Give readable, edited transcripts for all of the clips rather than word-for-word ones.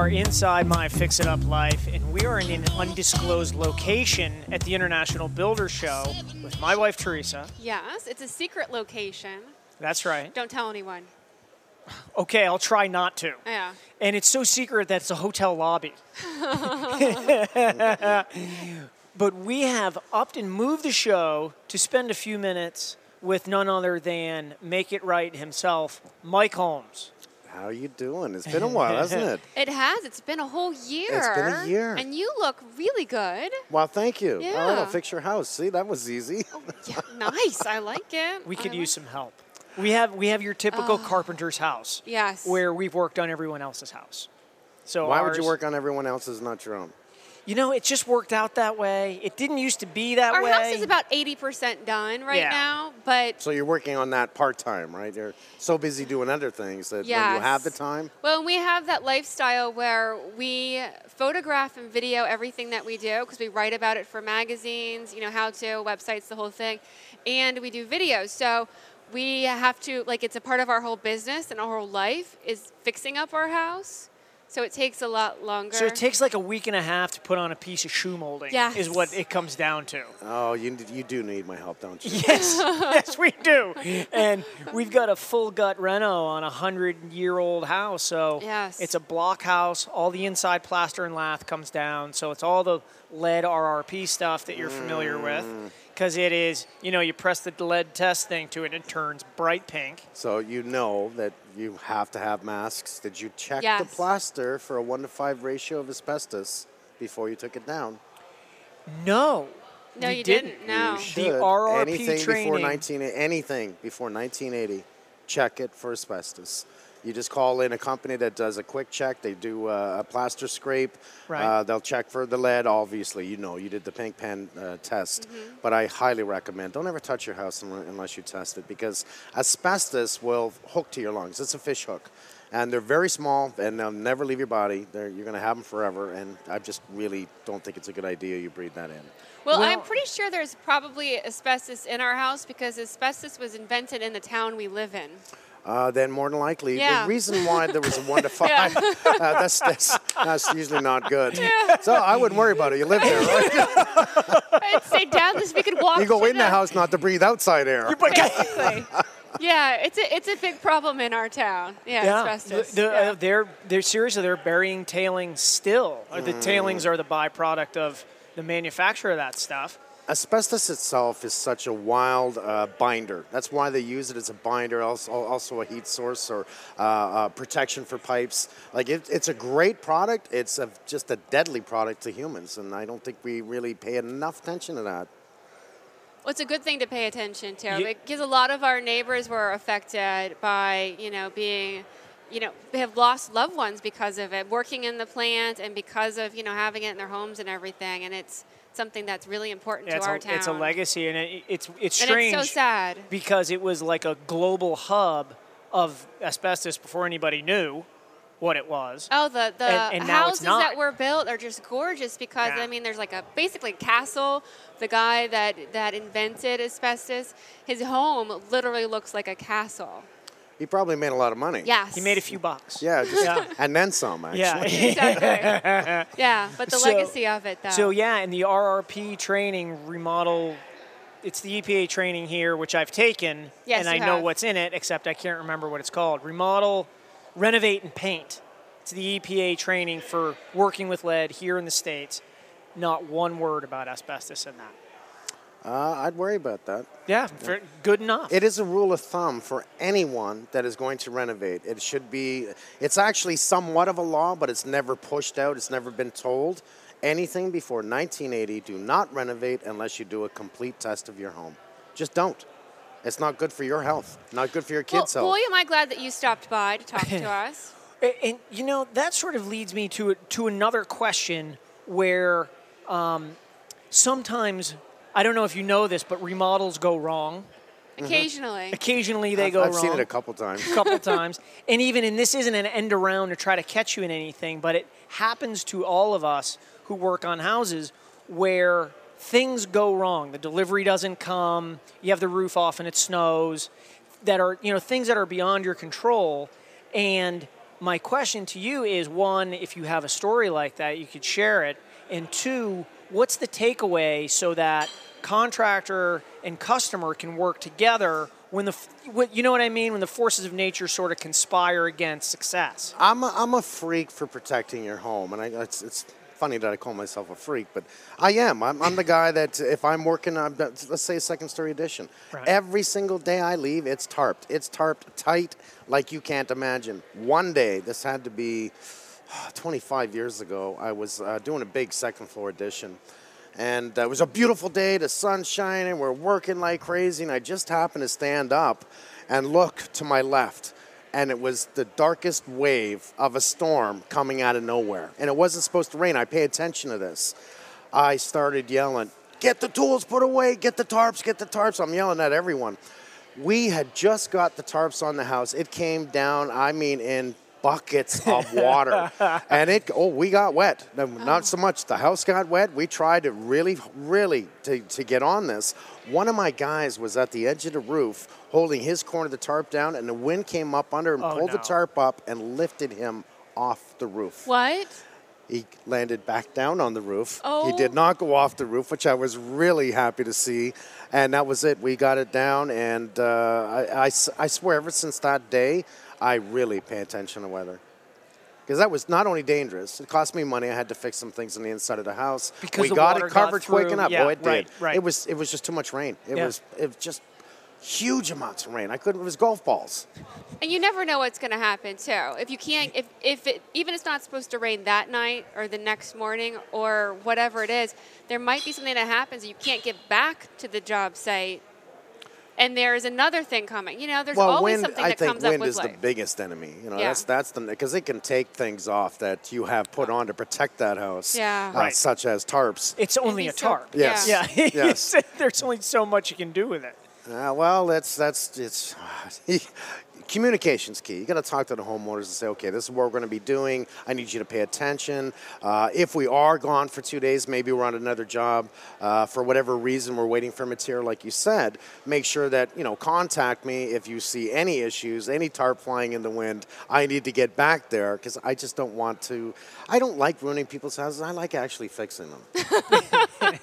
are inside my Fix It Up life, and we are in an undisclosed location at the International Builder Show with my wife, Teresa. Yes, it's a secret location. That's right. Don't tell anyone. Okay, I'll try not to. Yeah. And it's so secret that it's a hotel lobby. But we have upped and moved the show to spend a few minutes with none other than Make It Right himself, Mike Holmes. How are you doing? It's been a while, hasn't it? It has. It's been a whole year. It's been a year. And you look really good. Well, thank you. Yeah. All right, I'll fix your house. See, that was easy. Oh, yeah, nice. I like it. We could use some help. We have your typical carpenter's house. Yes. Where we've worked on everyone else's house. So Why would you work on everyone else's, not your own? You know, it just worked out that way. It didn't used to be that way. Our house is about 80% done right now, but So you're working on that part-time, right? You're so busy doing other things that when you Yes. have the time. well, we have that lifestyle where we photograph and video everything that we do because we write about it for magazines, how-to, websites, the whole thing, and we do videos. So we have to, it's a part of our whole business and our whole life is fixing up our house. So it takes a lot longer. So it takes like a week and a half to put on a piece of shoe molding. Yes. Is what it comes down to. Oh, you do need my help, don't you? Yes, yes, we do. And we've got a full gut reno on a 100-year-old house. So Yes. it's a block house. All the inside plaster and lath comes down. So it's all the lead RRP stuff that you're familiar with. Because it is, you press the lead test thing to it, and it turns bright pink. So you know that you have to have masks. Did you check the Yes. plaster for a 1-to-5 ratio of asbestos before you took it down? No. No, we you didn't. No. You should. RRP anything training. anything before 1980, check it for asbestos. You just call in a company that does a quick check. They do a plaster scrape. Right. They'll check for the lead. Obviously, you did the pink pen test. But I highly recommend, don't ever touch your house unless you test it, because asbestos will hook to your lungs. It's a fish hook. And they're very small, and they'll never leave your body. You're going to have them forever, and I just really don't think it's a good idea you breathe that in. Well, Well- I'm pretty sure there's probably asbestos in our house because asbestos was invented in the town we live in. Then more than likely, Yeah. the reason why there was a 1-to-5, that's usually not good. So I wouldn't worry about it. You live there, right? I'd stay down this. We could walk. You go to in the house not to breathe outside air. Basically. Yeah, it's a big problem in our town. Yeah, asbestos. Yeah. They're seriously, they're burying tailings still. The tailings are the byproduct of the manufacture of that stuff. Asbestos itself is such a wild binder. That's why they use it as a binder, also a heat source or protection for pipes. It's a great product. It's just a deadly product to humans, and I don't think we really pay enough attention to that. Well, it's a good thing to pay attention to because a lot of our neighbors were affected by, being, they have lost loved ones because of it, working in the plant and because of, having it in their homes and everything. And it's something that's really important to our town. It's a legacy, and it's strange. And it's so sad. Because it was like a global hub of asbestos before anybody knew what it was. Oh, the and now it's houses not. that were built are just gorgeous because, there's like a basically castle. The guy that invented asbestos, his home literally looks like a castle. He probably made a lot of money. Yes. He made a few bucks. Yeah, and then some, actually. Yeah. Exactly. Yeah, but the legacy of it, though. So, in the RRP training, remodel, it's the EPA training here, which I've taken, Yes, and I you know have. what's in it, except I can't remember what it's called. Remodel, renovate, and paint. It's the EPA training for working with lead here in the States. Not one word about asbestos in that. I'd worry about that. Yeah, good enough. It is a rule of thumb for anyone that is going to renovate. It's actually somewhat of a law, but it's never pushed out. It's never been told. Anything before 1980, do not renovate unless you do a complete test of your home. Just don't. It's not good for your health, not good for your kids' health. Boy, am I glad that you stopped by to talk to us. And, that sort of leads me to another question where sometimes, I don't know if you know this, but remodels go wrong. Occasionally. Occasionally they go wrong. I've seen it a couple times. And even, and this isn't an end around to try to catch you in anything, but it happens to all of us who work on houses where things go wrong. The delivery doesn't come, you have the roof off and it snows, that are, things that are beyond your control. And my question to you is, one, if you have a story like that, you could share it. And two, what's the takeaway so that contractor and customer can work together when you know what I mean? When the forces of nature sort of conspire against success. I'm a freak for protecting your home, and it's funny that I call myself a freak, but I am. I'm the guy that if I'm working on, let's say, a second story addition, Right. every single day I leave, it's tarped. It's tarped tight like you can't imagine. One day, this had to be 25 years ago, I was doing a big second floor addition. And it was a beautiful day, the sun's shining, we're working like crazy, and I just happened to stand up and look to my left. And it was the darkest wave of a storm coming out of nowhere. And it wasn't supposed to rain. I pay attention to this. I started yelling, "Get the tools put away, get the tarps, get the tarps." I'm yelling at everyone. We had just got the tarps on the house. It came down, I mean, in buckets of water. And we got wet. Not so much the house got wet. We tried to really to get on this. One of my guys was at the edge of the roof holding his corner of the tarp down, and the wind came up under and pulled the tarp up and lifted him off the roof. What? He landed back down on the roof. Oh. He did not go off the roof, which I was really happy to see. And that was it. We got it down, and I swear ever since that day, I really pay attention to weather. Because that was not only dangerous, it cost me money. I had to fix some things on the inside of the house. Because we the got water it covered got through. quick enough. Yeah, Oh, it did. right. It was just too much rain. It Yeah. was just huge amounts of rain. It was golf balls. And you never know what's going to happen too. If you can't, if it, even it's not supposed to rain that night or the next morning or whatever it is, there might be something that happens. You can't get back to the job site, and there's another thing coming. You know, there's always wind, something I that think comes up wind with is life. the biggest enemy. You know, Yeah. that's because it can take things off that you have put on to protect that house. Yeah. Right. Such as tarps. It's only a And so- tarp. Yes. Yeah. Yes. There's only so much you can do with it. Well, it's communication's key. You got to talk to the homeowners and say, okay, this is what we're going to be doing. I need you to pay attention. If we are gone for 2 days, maybe we're on another job for whatever reason, we're waiting for material, like you said. Make sure that contact me if you see any issues, any tarp flying in the wind. I need to get back there because I just don't want to. I don't like ruining people's houses. I like actually fixing them.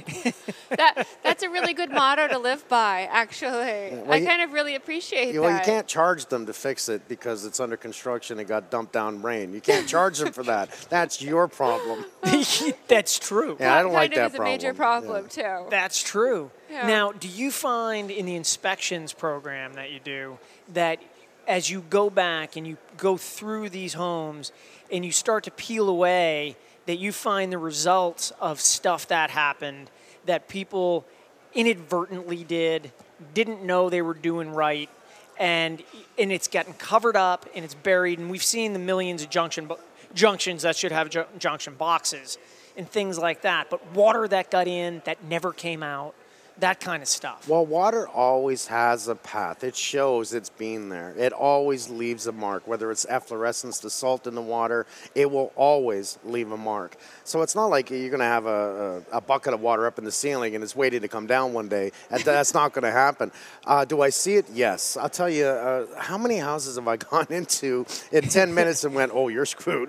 That's a really good motto to live by, actually. well, I kind of really appreciate that. Well, you can't charge them to fix it because it's under construction and got dumped down rain. You can't charge them for that. That's your problem. That's true. Yeah, I don't like kind of that is a major problem Yeah. too. That's true. Yeah. Now, do you find in the inspections program that you do that as you go back and you go through these homes and you start to peel away, that you find the results of stuff that happened that people inadvertently didn't know they were doing right, and it's gotten covered up and it's buried, and we've seen the millions of junctions that should have junction boxes and things like that, but water that got in that never came out, that kind of stuff. Well, water always has a path. It shows it's been there. It always leaves a mark. Whether it's efflorescence, the salt in the water, it will always leave a mark. So it's not like you're going to have a bucket of water up in the ceiling and it's waiting to come down one day. That's not going to happen. Do I see it? Yes. I'll tell you, how many houses have I gone into in 10 minutes and went, oh, you're screwed.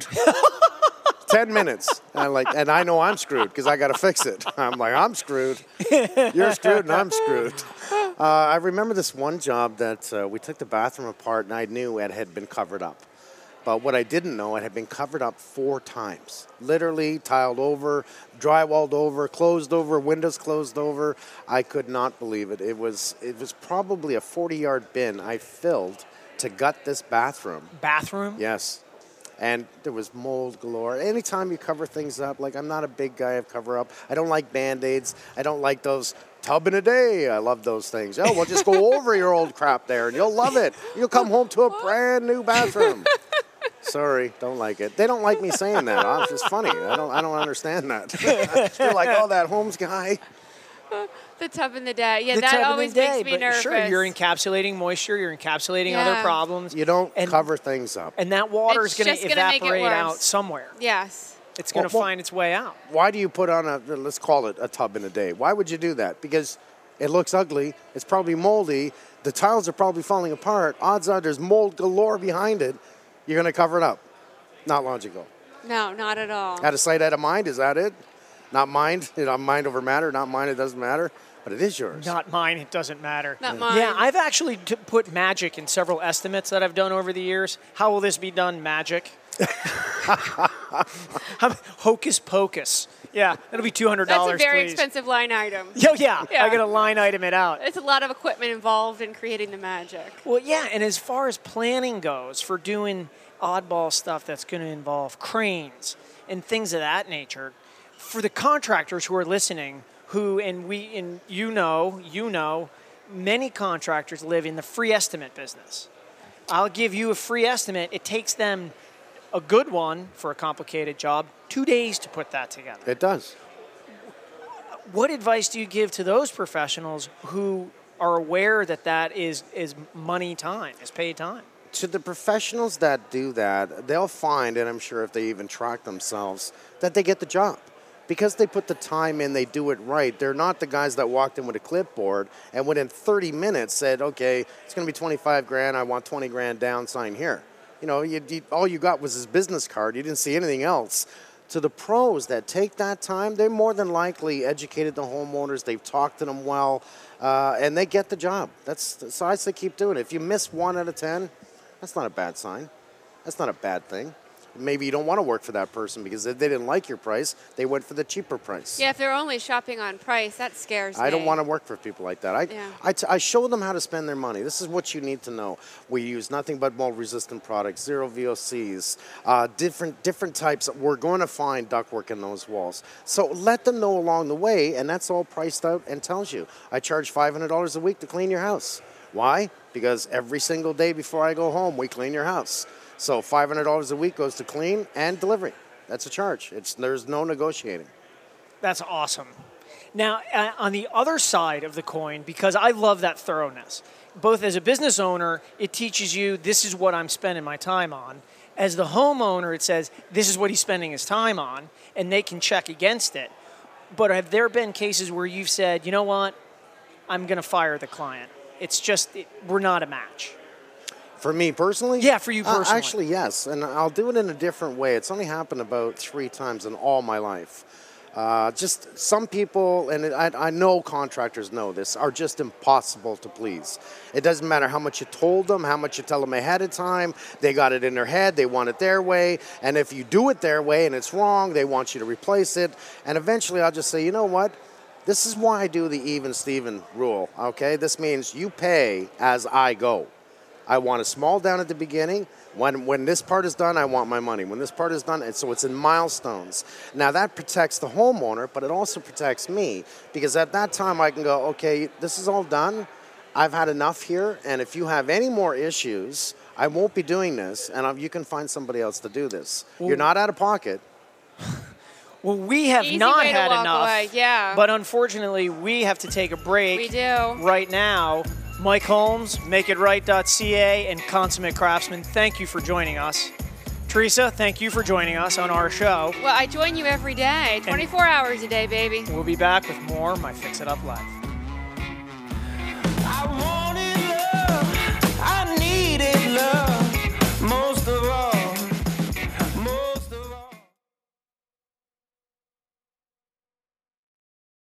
10 minutes. And I know I'm screwed because I got to fix it. I'm like, I'm screwed. You're screwed and I'm screwed. I remember this one job that we took the bathroom apart and I knew it had been covered up. But what I didn't know, it had been covered up 4 times. Literally tiled over, drywalled over, closed over, windows closed over. I could not believe it. It was probably a 40-yard bin I filled to gut this bathroom. Bathroom? Yes. And there was mold galore. Anytime you cover things up, like I'm not a big guy of cover up. I don't like Band-Aids. I don't like those tub in a day. I love those things. Oh, we'll just go over your old crap there and you'll love it. You'll come home to a brand new bathroom. Sorry, don't like it. They don't like me saying that. It's funny. I don't understand that. They're like, oh, that Holmes guy. The tub in the day. Yeah, The that tub in the always day, makes me but nervous. Sure, you're encapsulating moisture, you're encapsulating Yeah. other problems. You don't and, cover things up. And that water is It's going just to gonna make it evaporate worse. out somewhere. Yes. It's going to Well, find its way out. Why do you put on let's call it a tub in a day? Why would you do that? Because it looks ugly. It's probably moldy. The tiles are probably falling apart. Odds are there's mold galore behind it. You're going to cover it up. Not logical. No, not at all. Out of sight, out of mind, is that it? Not mind, mind over matter, not mine, it doesn't matter, but it is yours. Not mine, it doesn't matter. Not mine. Yeah, I've actually put magic in several estimates that I've done over the years. How will this be done? Magic. Hocus pocus. Yeah, that'll be $200. That's a very please. expensive line item. Oh, yeah, Yeah. I got to line item it out. It's a lot of equipment involved in creating the magic. Well, yeah, and as far as planning goes, for doing oddball stuff that's going to involve cranes and things of that nature, for the contractors who are listening, you know, many contractors live in the free estimate business. I'll give you a free estimate. It takes them a good one for a complicated job, 2 days to put that together. It does. What advice do you give to those professionals who are aware that is money time, is paid time? To the professionals that do that, they'll find, and I'm sure if they even track themselves, that they get the job. Because they put the time in, they do it right. They're not the guys that walked in with a clipboard and within 30 minutes said, okay, it's going to be 25 grand, I want 20 grand down, sign here. You know, all you got was his business card. You didn't see anything else. To the pros that take that time, they're more than likely educated the homeowners. They've talked to them well, and they get the job. So I say keep doing it. If you miss 1 out of 10, that's not a bad sign. That's not a bad thing. Maybe you don't want to work for that person because if they didn't like your price, they went for the cheaper price. Yeah, if they're only shopping on price, that scares me. I don't want to work for people like that. I show them how to spend their money. This is what you need to know. We use nothing but mold-resistant products, zero VOCs, different types. We're going to find ductwork in those walls. So let them know along the way, and that's all priced out and tells you. I charge $500 a week to clean your house. Why? Because every single day before I go home, we clean your house. So $500 a week goes to clean and delivery. That's a charge. There's no negotiating. That's awesome. Now, on the other side of the coin, because I love that thoroughness, both as a business owner, it teaches you this is what I'm spending my time on. As the homeowner, it says this is what he's spending his time on, and they can check against it. But have there been cases where you've said, you know what, I'm going to fire the client? It's just, we're not a match. For me personally? Yeah, for you personally. Actually, yes, and I'll do it in a different way. It's only happened about 3 times in all my life. Just some people, and I know contractors know this, are just impossible to please. It doesn't matter how much you told them, how much you tell them ahead of time. They got it in their head. They want it their way. And if you do it their way and it's wrong, they want you to replace it. And eventually I'll just say, you know what? This is why I do the even Steven rule, okay? This means you pay as I go. I want a small down at the beginning. When this part is done, I want my money. When this part is done, and so it's in milestones. Now that protects the homeowner, but it also protects me because at that time I can go, okay, this is all done. I've had enough here, and if you have any more issues, I won't be doing this, and you can find somebody else to do this. You're not out of pocket. Well, we have Easy not way to had walk enough. away, yeah. But unfortunately, we have to take a break. We do. Right now. Mike Holmes, MakeItRight.ca, and Consummate Craftsman, thank you for joining us. Teresa, thank you for joining us on our show. Well, I join you every day, 24 hours a day, baby. We'll be back with more My Fix It Up Live.